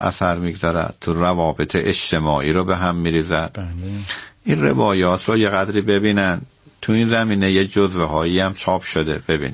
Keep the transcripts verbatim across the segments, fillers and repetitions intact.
اثر میگذارد، تو روابط اجتماعی رو به هم میریزد. این روایات رو یه قدری ببینن، تو این زمینه یه جزوه هایی هم چاپ شده ببینن.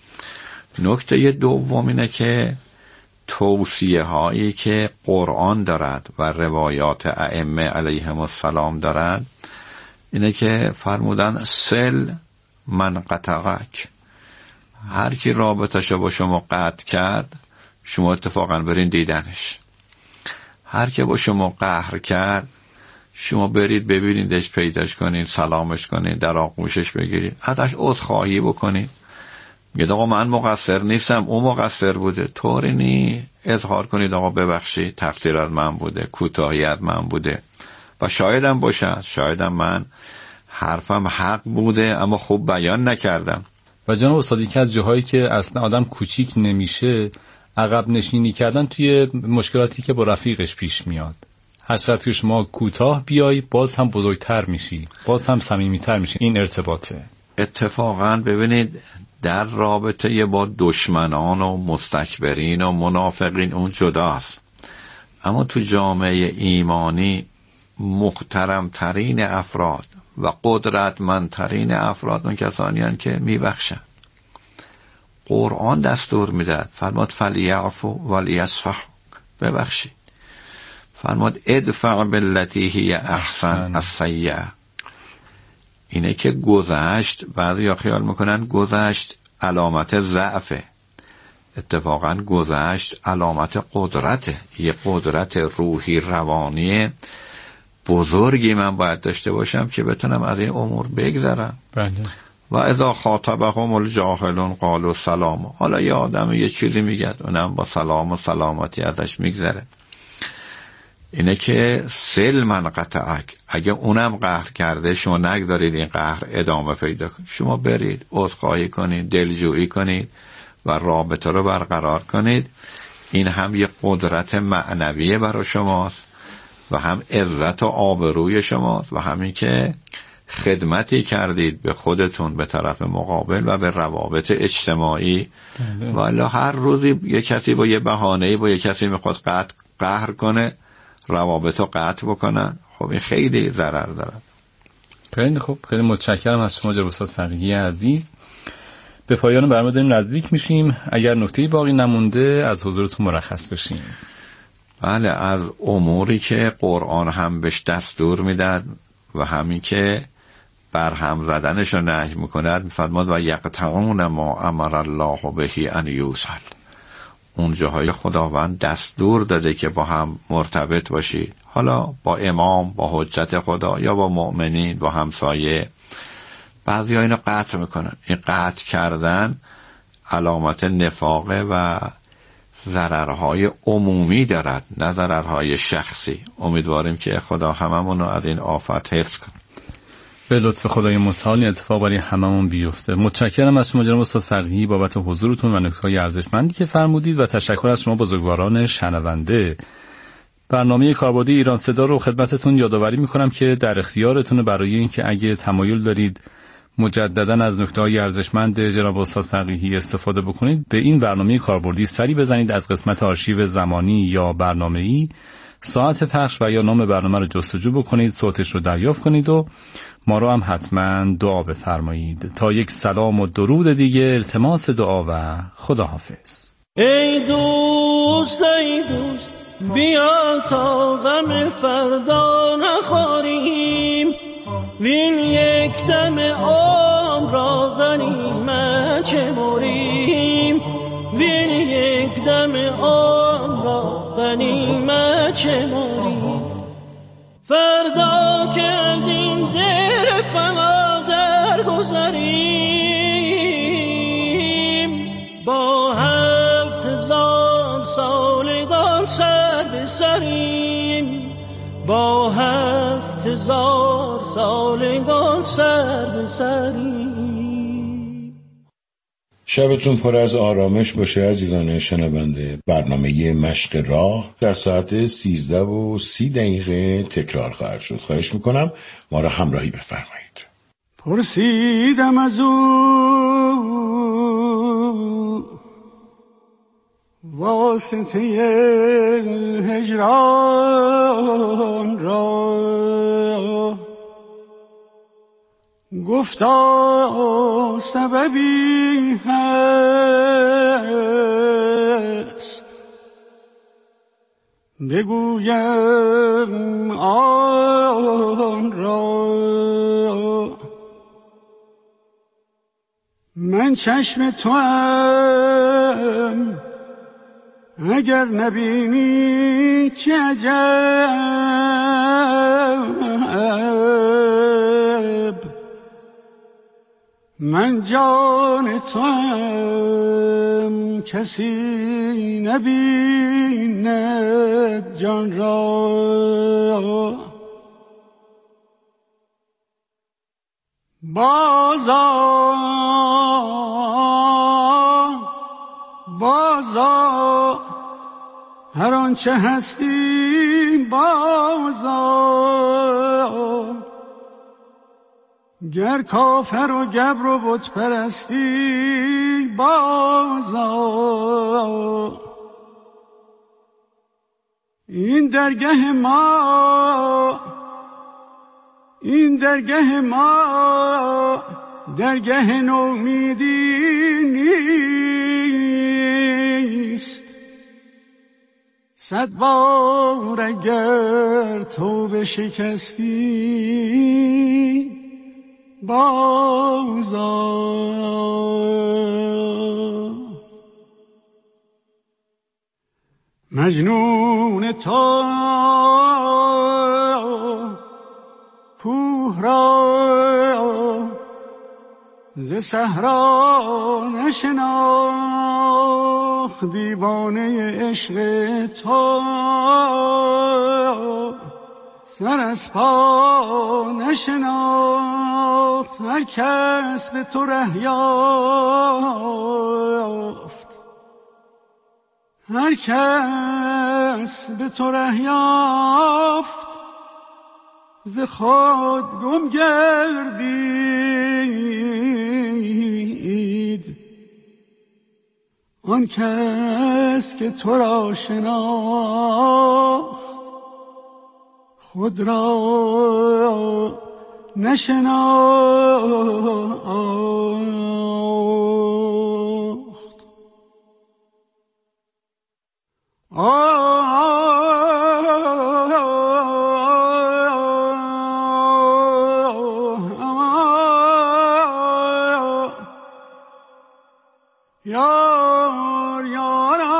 نکته دوم اینه که توصیه هایی که قرآن دارد و روایات ائمه علیهم السلام دارد اینه که فرمودن سل من قطعک، هر کی رابطه‌شو با شما قطع کرد شما اتفاقا برین دیدنش. هر کی با شما قهر کرد شما برید ببینیدش، پیداش کنین، سلامش کنین، در آغوشش بگیرید، ازش عذرخواهی بکنید. میگه آقا من مقصر نیستم، اون مقصر بوده. طوری نی، اظهار کنید آقا ببخشید، تقصیر از من بوده، کوتاهی از من بوده و شایدم باشه، شایدم من حرفم حق بوده اما خوب بیان نکردم. و جناب استاد که از جاهایی که اصلا آدم کوچیک نمیشه عقب نشینی کردن توی مشکلاتی که با رفیقش پیش میاد. هر چقدر که شما کوتاه بیای باز هم بزرگتر میشی، باز هم صمیمیتر میشی. این ارتباطه. اتفاقا ببینید در رابطه با دشمنان و مستکبرین و منافقین اون جداست، اما تو جامعه ایمانی محترم ترین افراد و قدرتمندترین افراد اون کسانی هستند که میبخشن. قرآن دستور میداد، فرمود فلیعفو ولیصفح، ببخشید. فرمود ادفع بالتی هی احسن السیئه. اینه که گذشت، بعضیا خیال میکنن گذشت علامت ضعفه، اتفاقا گذشت علامت قدرته. یه قدرت روحی روانی بزرگی من باید داشته باشم که بتونم از این امور بگذرم. بله. و اذا خاطبهم الجاهلون قالوا سلام. حالا یه آدم یه چیزی میگه اونم با سلام و سلامتی ازش میگذره. اینه که سل من قطعک، اگه اونم قهر کرده شما نگذارید این قهر ادامه پیدا کنید، شما برید عذرخواهی کنید، دلجویی کنید و رابطه رو برقرار کنید. این هم یه قدرت معنویه برای شماست و هم عزت و آبروی شماست و همین که خدمتی کردید به خودتون، به طرف مقابل و به روابط اجتماعی. والا هر روزی یه کسی با یه بهانه‌ای با یه کسی میخواد قطع قهر کنه، روابط رو قطع بکنن، خب این خیلی ضرر دارد. خیلی خوب، خیلی متشکرم از شما جناب استاد فقیهی عزیز. به پایان برنامه داریم نزدیک میشیم. اگر نکته‌ای باقی نمونده از حضورتون مرخص بشیم. بله، از اموری که قرآن هم بهش دستور میداد و همین که بر هم زدنش رو نهی میکند، میفرماد و یقطعون ما امر الله بهی ان یوصل. اون جاهای خداوند دستور داده که با هم مرتبط باشید، حالا با امام، با حجت خدا یا با مؤمنین، با همسایه. بعضی ها اینو قطع میکنن. این قطع کردن علامت نفاقه و ضررهای عمومی دارد، نه ضررهای شخصی. امیدواریم که خدا هممون رو از این آفت حفظ کنه. به لطف خدای متعال اتفاق برای هممون بیفته. متشکرم از شما جناب استاد فقیهی بابت حضورتون و نکات‌های ارزشمندی که فرمودید و تشکر از شما بزرگواران شنونده. برنامه کاربردی ایران صدا رو خدمتتون یادآوری می‌کنم که در اختیارتونه برای اینکه اگه تمایل دارید مجدداً از نکات‌های ارزشمند جناب استاد فقیهی استفاده بکنید، به این برنامه کاربردی سری بزنید، از قسمت آرشیو زمانی یا برنامه‌ای ساعت پخش و یا نام برنامه رو جستجو بکنید، صوتش رو دریافت کنید و ما رو هم حتما دعا بفرمایید. تا یک سلام و درود دیگه، التماس دعا و خداحافظ. ای دوست ای دوست بیا تا غم فردا نخوریم، وین یک دم عمر را غنیمت شمریم، وین یک دم عمر را غنیمت شمریم. فردا که از این دیر فنا درگذریم، با هفت هزار سالگان سر به سریم، با هفت هزار سالگان سر به سریم. شبتون پر از آرامش باشه عزیزان شنونده. برنامه مشق راه در ساعت سیزده و سی دقیقه تکرار خواهد شد. خواهش میکنم ما را همراهی بفرمایید. پرسیدم از او واسطه هجران را گفتا سببی هست، بگویم آن را. من چشم توام اگر نبینی چه عجب، من جان توام کسی نبیند جان را. بازا بازا هر آنچه هستی بازا، گر کافر و گبر و بت پرستی بازا. این درگه ما این درگه ما درگه نومیدی نیست، صد بار اگر توبه شکستی بازا. مجنون تو کوه را ز صحرا نشناخت، دیوانه عشق تو سر از پا نشناخت. هر کس به تو ره یافت، هر کس به تو ره یافت، ز خود گم گردید. آن کس که تو را شناخت، خود را نشناخت. آه یار یارا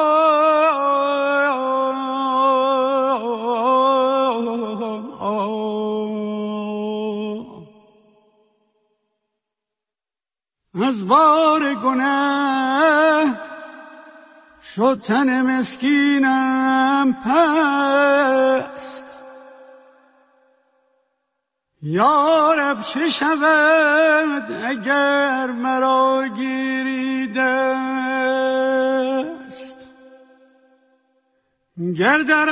از بار گناه شد تن مسکینم پست. یا رب چه شود اگر مرا گیری دست، گر در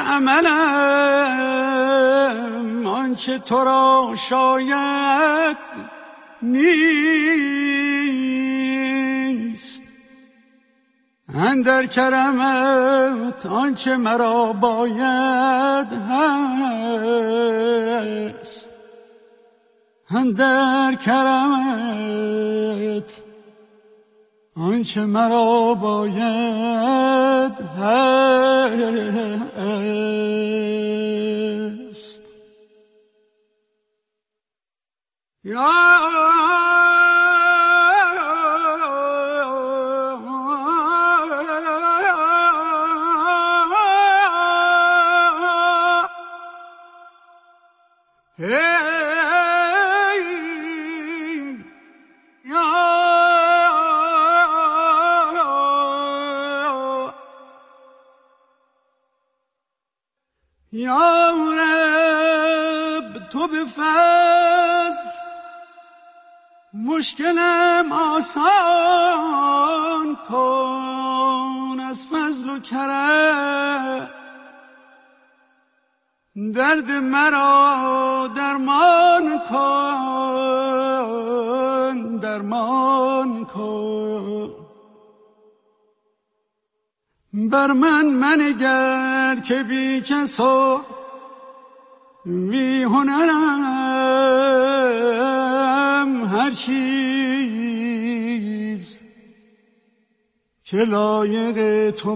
عملم آنچه تو را شاید نیست، اندر کرمت آنچه مرا باید هست، اندر کرمت آنچه مرا باید هست. یا یا رب تو به فضل مشکلم آسان کن، از فضل و کرم درد مرا درمان کن، درمان کن. بر من منگر که بی کسا بی هنرم، هر چیز که لایق تو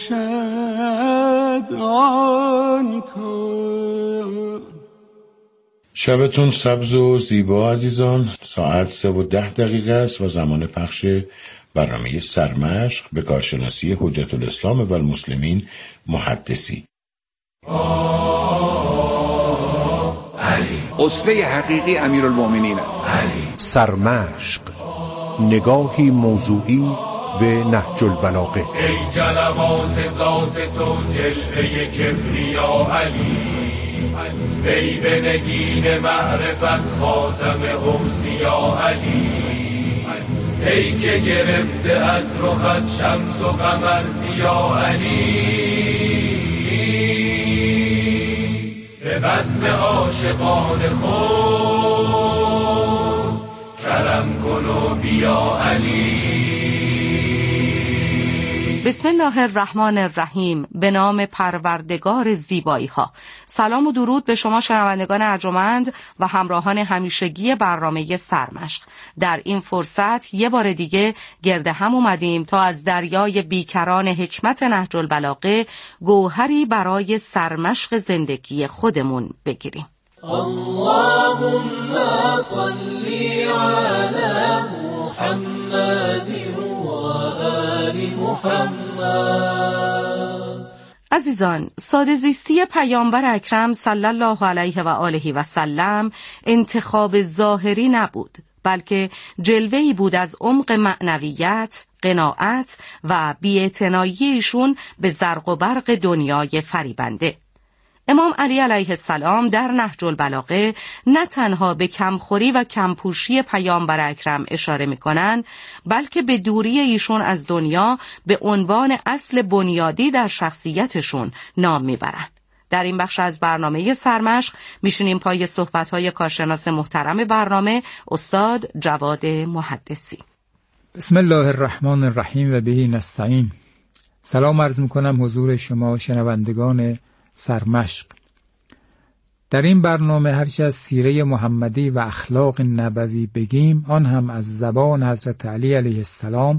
باشد آن کن. شبتون سبز و زیبا عزیزان. ساعت سه و ده دقیقه است و زمان پخش برنامه سرمشق به کارشناسی حجت الاسلام و المسلمین محدثی. اسوه حقیقی امیرالمومنین است. سرمشق، نگاهی موضوعی به نهج البلاغه. ای جلوات ذات تو جلوه کبریا علی، ای به نگین معرفت خاتم اوصیا علی، ای که گرفته از رخت شمس و قمر ضیا علی، به بزم عاشقان خود کرم کن و بیا علی. بسم الله الرحمن الرحیم. به نام پروردگار زیبایی ها. سلام و درود به شما شنوندگان ارجمند و همراهان همیشگی برنامه سرمشق. در این فرصت یه بار دیگه گرد هم اومدیم تا از دریای بیکران حکمت نهج البلاغه گوهری برای سرمشق زندگی خودمون بگیریم. اللهم صلی علی محمد محمد. عزیزان، ساده زیستی پیامبر اکرم صلی الله علیه و آله و سلم انتخاب ظاهری نبود، بلکه جلوه‌ای بود از عمق معنویت، قناعت و بی‌اعتنایی ایشون به زرق و برق دنیای فریبنده. امام علی علیه السلام در نهج البلاغه نه تنها به کمخوری و کمپوشی پیامبر اکرم اشاره می‌کنند، بلکه به دوری ایشون از دنیا به عنوان اصل بنیادی در شخصیتشون نام میبرند. در این بخش از برنامه سرمشق میشونیم پای صحبت‌های کارشناس محترم برنامه استاد جواد محدثی. بسم الله الرحمن الرحیم و بهی نستعین. سلام عرض می‌کنم حضور شما شنوندگان سرمشق. در این برنامه هرچه از سیره محمدی و اخلاق نبوی بگیم، آن هم از زبان حضرت علی علیه السلام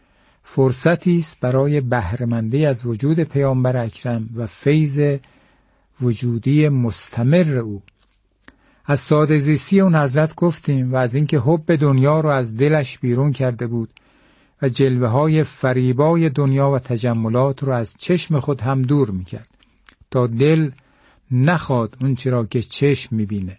فرصتی است برای بهره‌مندی از وجود پیامبر اکرم و فیض وجودی مستمر او. از ساده زیستی اون حضرت گفتیم و از اینکه حب دنیا رو از دلش بیرون کرده بود و جلوه های فریبای دنیا و تجملات رو از چشم خود هم دور میکرد تا دل نخواد اون چرا که چشم میبینه.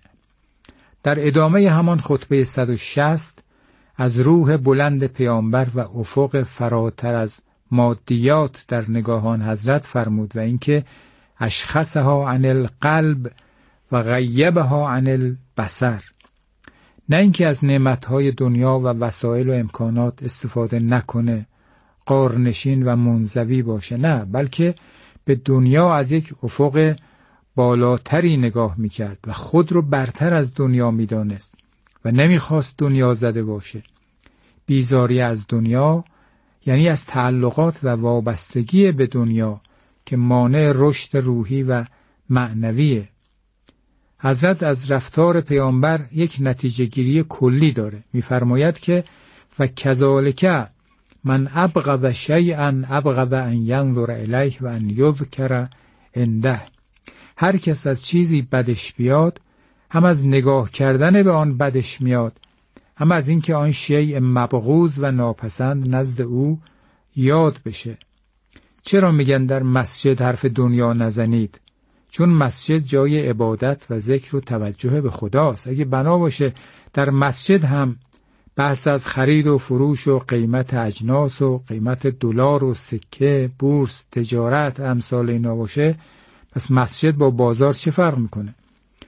در ادامه همان خطبه صد و شصت از روح بلند پیامبر و افق فراتر از مادیات در نگاهان حضرت فرمود و اینکه اشخصها عن القلب و غیبها عن البصر، نه اینکه از نعمتهای دنیا و وسایل و امکانات استفاده نکنه، غارنشین و منزوی باشه، نه، بلکه به دنیا از یک افق بالاتری نگاه میکرد و خود رو برتر از دنیا میدانست و نمیخواست دنیا زده باشه. بیزاری از دنیا یعنی از تعلقات و وابستگی به دنیا که مانع رشد روحی و معنویه. حضرت از رفتار پیامبر یک نتیجه گیری کلی داره. میفرماید که و کذالک من ابغض شیئا ابغض ان ینظر الیه و ان یذکر عنده. هر کس از چیزی بدش بیاد، هم از نگاه کردن به آن بدش میاد، هم از اینکه آن شیء مبغوض و ناپسند نزد او یاد بشه. چرا میگن در مسجد حرف دنیا نزنید؟ چون مسجد جای عبادت و ذکر و توجه به خداست. اگه بنا باشه در مسجد هم بحث از خرید و فروش و قیمت اجناس و قیمت دلار و سکه، بورس، تجارت، امثال اینا باشه، پس مسجد با بازار چه فرق میکنه؟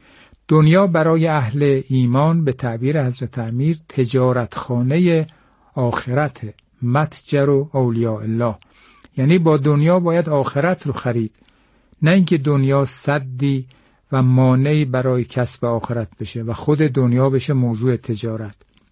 دنیا برای اهل ایمان به تعبیر حضرت امیر تجارتخانه آخرت، متجر و اولیاء الله، یعنی با دنیا باید آخرت رو خرید، نه اینکه دنیا سدی و مانعی برای کسب آخرت بشه و خود دنیا بشه موضوع تجارت.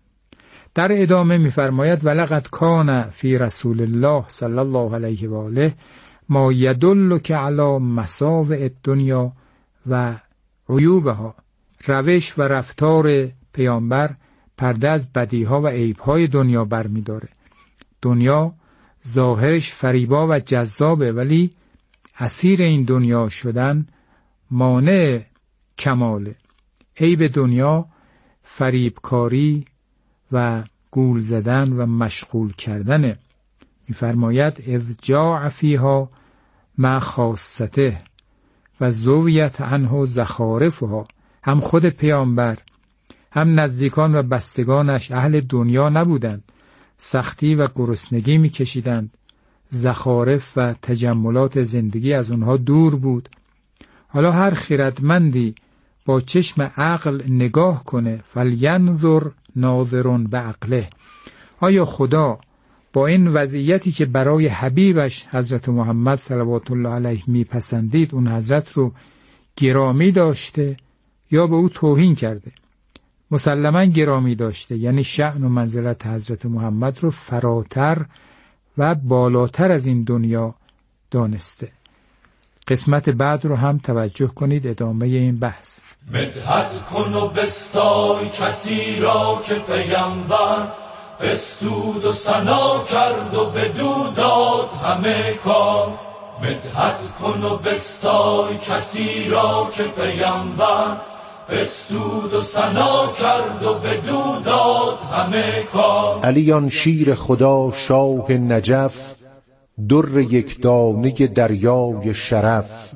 در ادامه می‌فرماید ولقد کان فی رسول الله صلی الله علیه و آله ما یدلک علی مساوئ الدنیا و عیوبها. روش و رفتار پیامبر پرده از بدیها و عیبهای دنیا برمی‌داره. دنیا ظاهرش فریبا و جذابه، ولی اسیر این دنیا شدن مانع کماله. عیب دنیا فریبکاری و گول زدن و مشغول کردنه. می‌فرماید اذ جاء فیها مع خاصته و زویت عنه زخارفها. هم خود پیامبر هم نزدیکان و بستگانش اهل دنیا نبودند، سختی و گرسنگی می‌کشیدند، زخارف و تجملات زندگی از اونها دور بود. حالا هر خردمندی با چشم عقل نگاه کنه، فلینظر ناظر بعقله. آیا خدا با این وضعیتی که برای حبیبش حضرت محمد صلوات الله علیه میپسندید اون حضرت رو گرامی داشته یا به او توهین کرده؟ مسلماً گرامی داشته، یعنی شأن و منزلت حضرت محمد رو فراتر و بالاتر از این دنیا دانسته. قسمت بعد رو هم توجه کنید، ادامه این بحث. مدحت کن و بستای کسی را که پیامبر بستود و ثنا کرد و بدو داد همه کار. مدحت کن و بستای کسی را که پیامبر بستود و ثنا کرد و بدو داد همه کار. علیان شیر خدا شاه نجف، در یک دانه دریای شرف،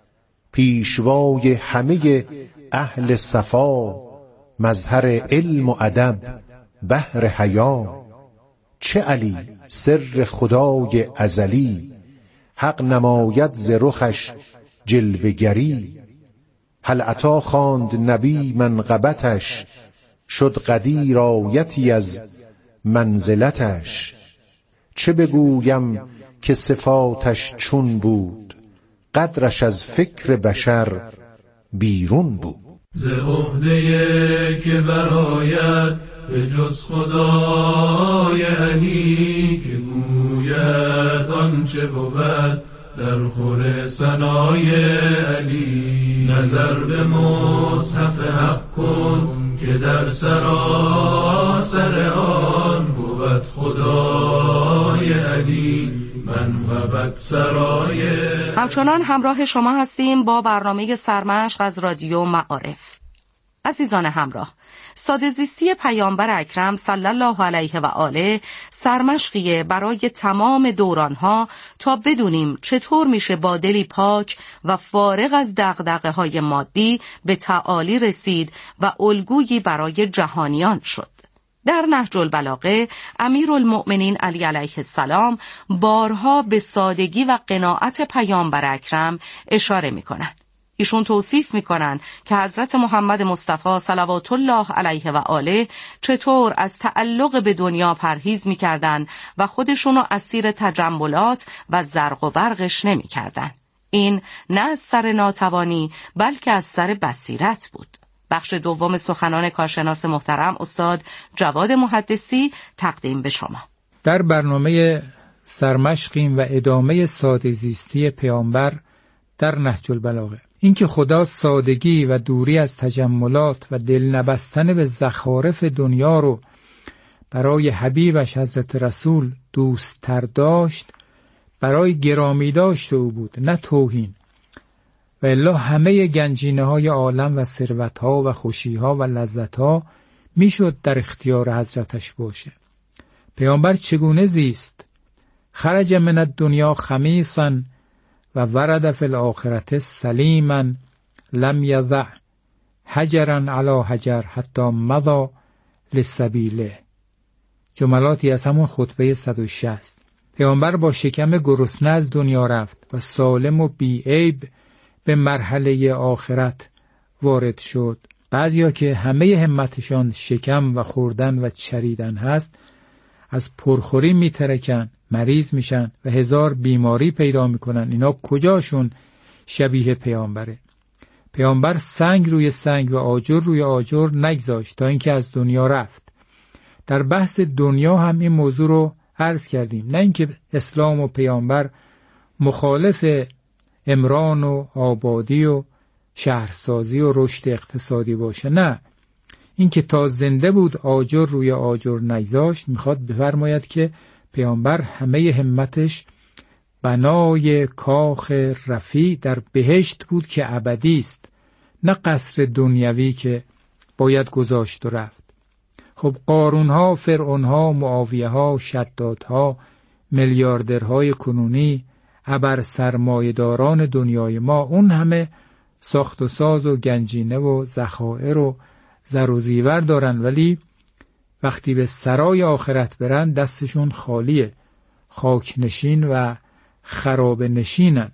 پیشوای همه اهل صفا، مظهر علم و ادب بحر حیا. چه علی سر خدای ازلی، حق نماید ز رخش جلوه گری. هل عطا خواند نبی منقبتش، شد قدیر آیتی از منزلتش. چه بگویم که صفاتش چون بود، قدرش از فکر بشر بیرون بود. ز عهده که برآید به جز خدای علی، که گوید آنچه بود در خور ثنای علی. نظر به مصحف حق کن که در سراسر آن بود خدای علی، منقبت سرای. همچنان همراه شما هستیم با برنامه سرمشق از رادیو معارف. عزیزان همراه، ساده زیستی پیامبر اکرم صلی الله علیه و آله سرمشقیه برای تمام دورانها تا بدونیم چطور میشه با دلی پاک و فارغ از دغدغه های مادی به تعالی رسید و الگویی برای جهانیان شد. در نهج البلاغه امیرالمؤمنین علی علیه السلام بارها به سادگی و قناعت پیامبر اکرم اشاره میکنند. ایشون توصیف میکنن که حضرت محمد مصطفی صلوات الله علیه و آله چطور از تعلق به دنیا پرهیز میکردن و خودشونو اسیر تجملات و زرق و برقش نمیکردن. این نه از سر ناتوانی بلکه از سر بصیرت بود. بخش دوم سخنان کارشناس محترم استاد جواد محدثی تقدیم به شما. در برنامه سرمشقیم و ادامه ساده زیستی پیامبر در نهج البلاغه. اینکه خدا سادگی و دوری از تجملات و دل نبستن به زخارف دنیا رو برای حبیبش حضرت رسول دوست تر داشت، برای گرامی داشت او بود، نه توهین. و الا همه گنجینه های عالم و ثروت ها و خوشی ها و لذت ها میشد در اختیار حضرتش باشه. پیامبر چگونه زیست؟ خرج من الدنیا خمیسا و ورد فی الاخرة سلیما لم یضع حجرا علی حجر حتی مضى لسبیله. جملاتی از همون خطبه صد و شصت. پیامبر با شکم گرسنه از دنیا رفت و سالم و بی عیب به مرحله آخرت وارد شد. بعضیا که همه همتشان شکم و خوردن و چریدن هست، از پرخوری میترکن، مریض میشن و هزار بیماری پیدا میکنن. اینا کجاشون شبیه پیامبره؟ پیامبر سنگ روی سنگ و آجر روی آجر نگذاشت تا اینکه از دنیا رفت. در بحث دنیا هم این موضوع رو عرض کردیم. نه اینکه اسلام و پیامبر مخالف عمران و آبادی و شهرسازی و رشد اقتصادی باشه. نه، این که تا زنده بود آجر روی آجر نگذاشت، میخواد بفرماید که پیامبر همه همتش بنای کاخ رفیع در بهشت بود که ابدی است، نه قصر دنیوی که باید گذاشت و رفت. خب قارونها، فرعونها، معاویه‌ها، شدادها، میلیاردرهای کنونی، ابر سرمایه‌داران دنیای ما، اون همه ساخت و ساز و گنجینه و ذخایر و زر و زیور دارن، ولی وقتی به سرای آخرت برن دستشون خالیه، خاک نشین و خراب نشینن.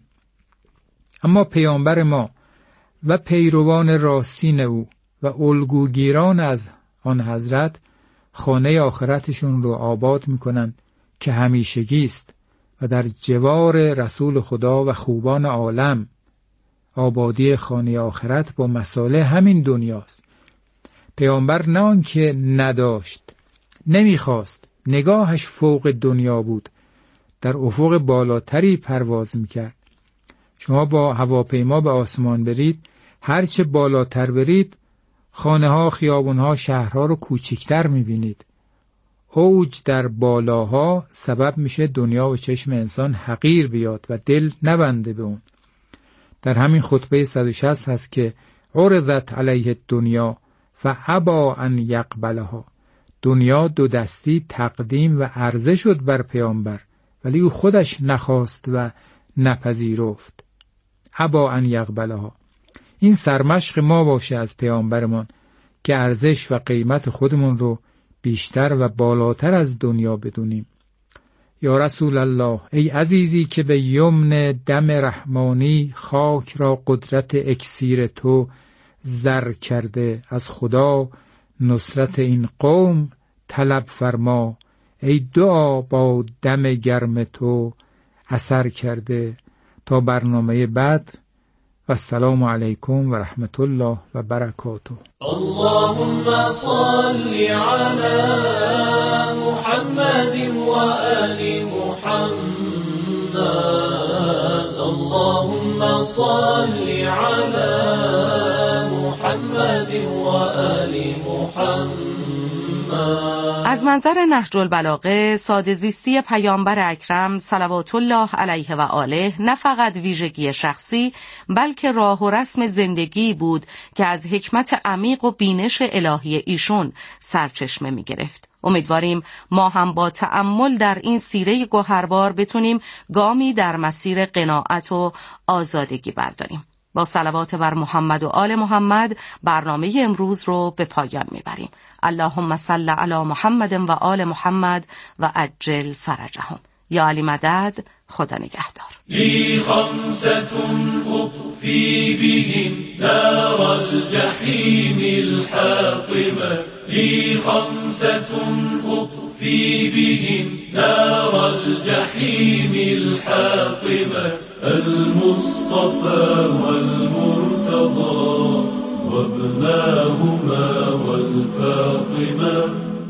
اما پیامبر ما و پیروان راستین او و الگوگیران از آن حضرت خانه آخرتشون رو آباد میکنن که همیشگی است و در جوار رسول خدا و خوبان عالم. آبادی خانه آخرت با مصالح همین دنیاست. پیامبر نه آنکه نداشت، نمیخواست، نگاهش فوق دنیا بود، در افق بالاتری پرواز میکرد. شما با هواپیما به آسمان برید، هرچه بالاتر برید خانه ها، خیابون ها، شهرها رو کوچکتر میبینید. اوج در بالاها سبب میشه دنیا و چشم انسان حقیر بیاد و دل نبنده به اون. در همین خطبه صد و شصت هست که عرضت علیه الدنیا فابا ان یقبلها. دنیا دو دستی تقدیم و عرضه شد بر پیامبر، ولی او خودش نخواست و نپذیرفت. ابا ان یقبلها. این سرمشق ما باشه از پیامبرمان که ارزش و قیمت خودمون رو بیشتر و بالاتر از دنیا بدونیم. یا رسول الله، ای عزیزی که به یمن دم رحمانی خاک را قدرت اکسیر تو زر کرده، از خدا نصرت این قوم طلب فرما، ای دعا با دم گرم تو اثر کرده. تا برنامه بعد، و السلام علیکم و رحمت الله و برکاته. اللهم صل علی محمد و آل محمد. اللهم صل علی محمد و آل محمد. از منظر نهج البلاغه، ساده زیستی پیامبر اکرم صلوات الله علیه و آله نه فقط ویژگی شخصی، بلکه راه و رسم زندگی بود که از حکمت عمیق و بینش الهی ایشون سرچشمه می گرفت. امیدواریم ما هم با تأمل در این سیره گوهربار بتونیم گامی در مسیر قناعت و آزادگی برداریم. با صلوات بر محمد و آل محمد برنامه امروز رو به پایان میبریم. اللهم صل علی محمد و آل محمد و عجل فرجهم. یا علی مدد. خدا نگهدار. لی خمستون اطفی بهم نار الجحیم الحاطمه. لی خمستون اطفی بهم نار الجحیم الحاطمه. المصطفى والمرتضى وابناهما والفاطمة.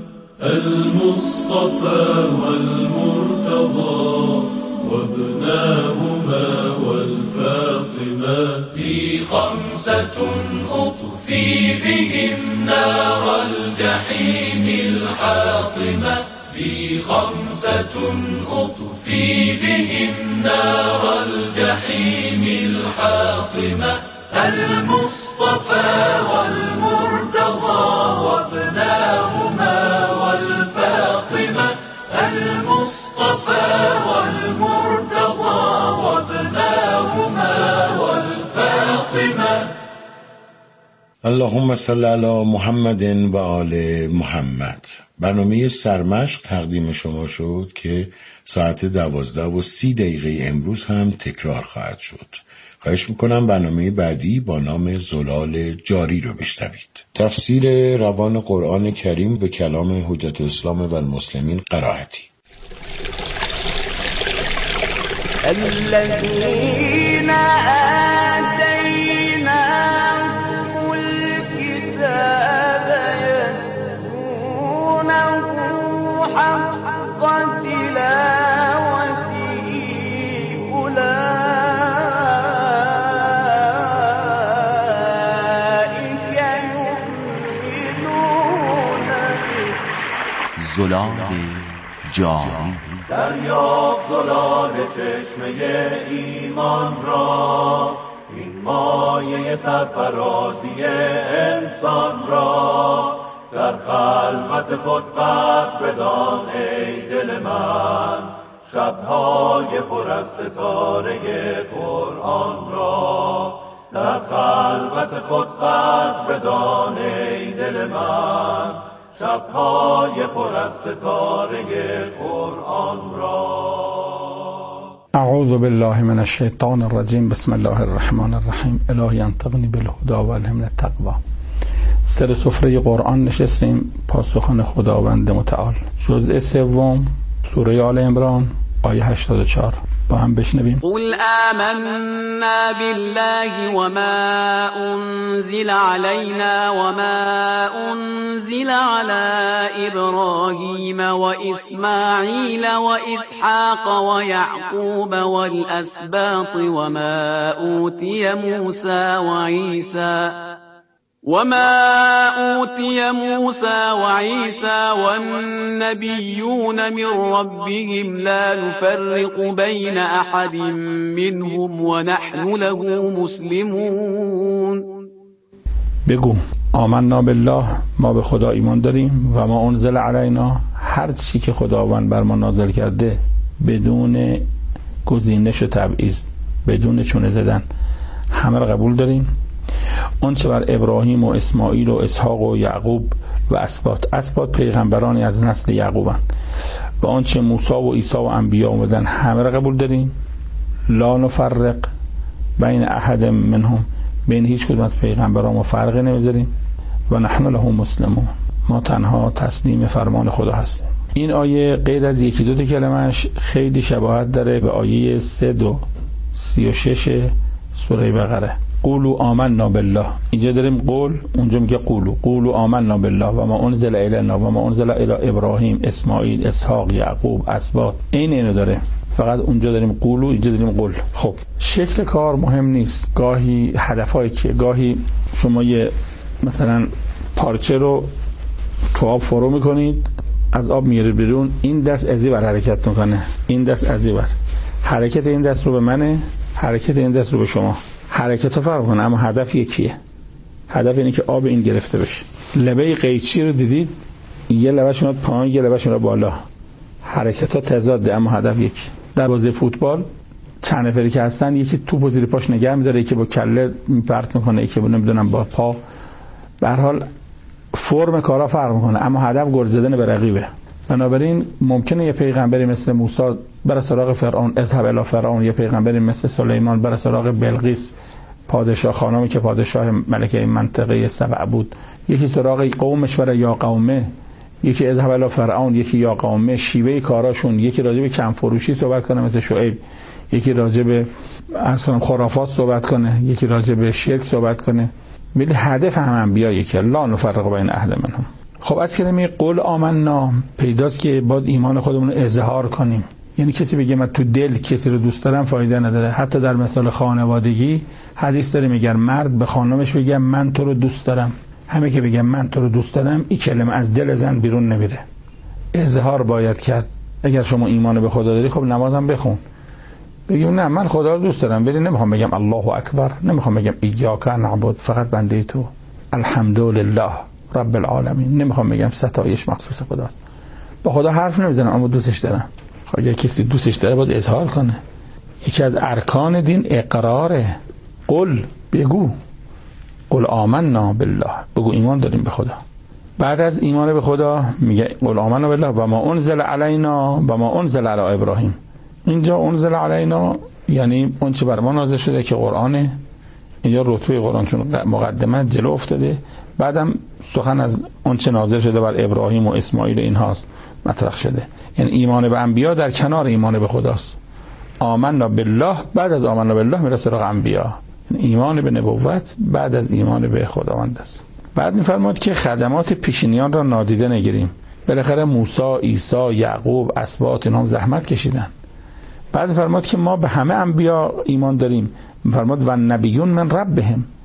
المصطفى والمرتضى وابناهما والفاطمة. لي خمسة أطفي بهم نار الجحيم الحاطمة. لي خمسة أطفي بهم نار الجحيم الحاطمة. المصطفى والمرتضى وابناهما والفاطمة. المصطفى والمرتضى وابناهما والفاطمة. اللهم صل علی محمد و آل محمد. برنامه سرمشق تقدیم شما شد که ساعت دوازده و سی دقیقه امروز هم تکرار خواهد شد. خواهش میکنم برنامه بعدی با نام زلال جاری رو بشنوید. تفسیر روان قرآن کریم به کلام حجت الاسلام و المسلمین قرائتی. الذين آتيناهم الكتاب يتلونه حق تلاوته أولئك زلال جاری. دریاب زلال چشمه ایمان را، این مایه سرفرازی انسان را. در خلوت خود قدر بدان ای دل من، شبهای پر از ستاره قرآن را. در خلوت خود قدر بدان ای دل من، شبهای پر از ستاره قرآن را. اعوذ بالله من الشیطان الرجیم. بسم الله الرحمن الرحیم. الهی انطقنی بالهدی و الهمنی التقوی. سر سفره قرآن نشستیم. پاسخان خداوند متعال، جزء سوم، سوره آل عمران، آیه هشتاد و چهار. با هم بشنویم. قل آمنا بالله وما انزل علينا وما انزل على ابراهيم واسماعيل واسحاق ويعقوب والاسباط وما اوتي موسى وعيسى وما أوتي موسى وعيسى والنبيون من ربهم لا نفرق بين أحد منهم ونحن له مسلمون. بگو آمنا بالله، ما به خدا ایمان داریم، و ما انزل علینا، هر چی که خداوند بر ما نازل کرده بدون گزینش و تبعیض، بدون چونه زدن، همه را قبول داریم. اون چه بر ابراهیم و اسماعیل و اسحاق و یعقوب و اسباط، اسباط پیغمبرانی از نسل یعقوبن، و آن چه موسی و عیسی و انبیا اومدن، همه را قبول داریم. لا نفرق بین احد منهم، بین هیچ کدوم از پیغمبران ما فرقی نمیذاریم. و نحن له مسلمون، ما تنها تسلیم فرمان خدا هستیم. این آیه غیر از یکی دو تا کلمش خیلی شباهت داره به آیه سه دو سی و شش سوره بقره. قولوا آمنا بالله، اینجا داریم قول، اونجا میگه قولوا. قولوا آمنا بالله و ما انزل الینا و ما انزل الی ابراهیم اسماعیل اسحاق یعقوب اسباط، این اینو داره، فقط اونجا داریم قولوا، اینجا داریم قول. خب شکل کار مهم نیست، گاهی هدفای چیه، گاهی شما یه مثلا پارچه رو تو آب فرو میکنید، از آب میاره بیرون، این دست ازی بر حرکت میکنه، این دست ازی بر، حرکت این دست رو به منه، حرکت این دست رو به شما، حرکت ها فرق کنه اما هدف یکیه. هدف اینه که آب این گرفته بشه. لبه قیچی رو دیدید، یه لبهش میاد پایین، یه لبهش میاد بالا، حرکت ها تضاده اما هدف یکی. در بازی فوتبال چند نفری که هستن، یکی توپو زیر پاش نگه می‌داره، یکی با کله پرت میکنه، یکی با نمیدونم با پا. به هر حال فرم کارا فرق میکنه اما هدف گل زدن به رقیبه. بنابراین ممکنه یه پیغمبری مثل موسی بر سراغ فرعون، اذهب الی فرعون، یه پیغمبری مثل سلیمان بر سراغ بلقیس، پادشاه خانمی که پادشاه ملکه این منطقه سبع بود، یکی سراغ قومش برای یا قومه، یکی اذهب الی فرعون، یکی یا قومه. شیوه کاراشون، یکی راجع به کم فروشی صحبت کنه مثل شعیب، یکی راجع به اصلا خرافات صحبت کنه، یکی راجع به شرک صحبت کنه. ولی هدف هم انبیا یکی، لا نفرق بین احد منهم. خب از کلمه قول آمنا پیداست که باید ایمان خودمون رو اظهار کنیم. یعنی کسی بگه من تو دل کسی رو دوست دارم فایده نداره. حتی در مثال خانوادگی حدیث داره میگن مرد به خانمش بگه من تو رو دوست دارم، همه که بگن من تو رو دوست دارم، این کلمه از دل زن بیرون نمیره، اظهار باید کرد. اگر شما ایمان به خدا داری، خب نمازم بخون، بگیم نه من خدا رو دوست دارم، ولی نمیخوام بگم الله اکبر، نمیخوام بگم ایاک نعبد، فقط بنده تو، الحمدلله رب العالمین، نمیخوام بگم ستایش مخصوص خداست. با خدا حرف نمیزنم اما دوستش دارم. خب اگه کسی دوستش داره باید اظهار کنه. یکی از ارکان دین اقراره. قل، بگو، قل آمنا بالله، بگو ایمان داریم به خدا. بعد از ایمان به خدا میگه قل آمنا بالله و ما انزل علینا و ما انزل علی ابراهیم. اینجا انزل علینا یعنی اون چه بر ما نازل شده که قرآنه. اینجا رتبه قرآن چون مقدمه جلو افتاده، بعدم سخن از اون چه نازل شده بر ابراهیم و اسماعیل اینهاست مطرح شده. یعنی ایمان به انبیا در کنار ایمان به خداست. آمنا بالله بعد از آمنا بالله میره سراغ انبیا. یعنی ایمان به نبوت بعد از ایمان به خداوند است. بعد میفرماد که خدمات پیشینیان را نادیده نگیریم. بالاخره موسی، عیسی، یعقوب، اسباط اینها زحمت کشیدن. بعد میفرماد که ما به همه انبیا ایمان داریم. میفرماد و نبیون من ربهم،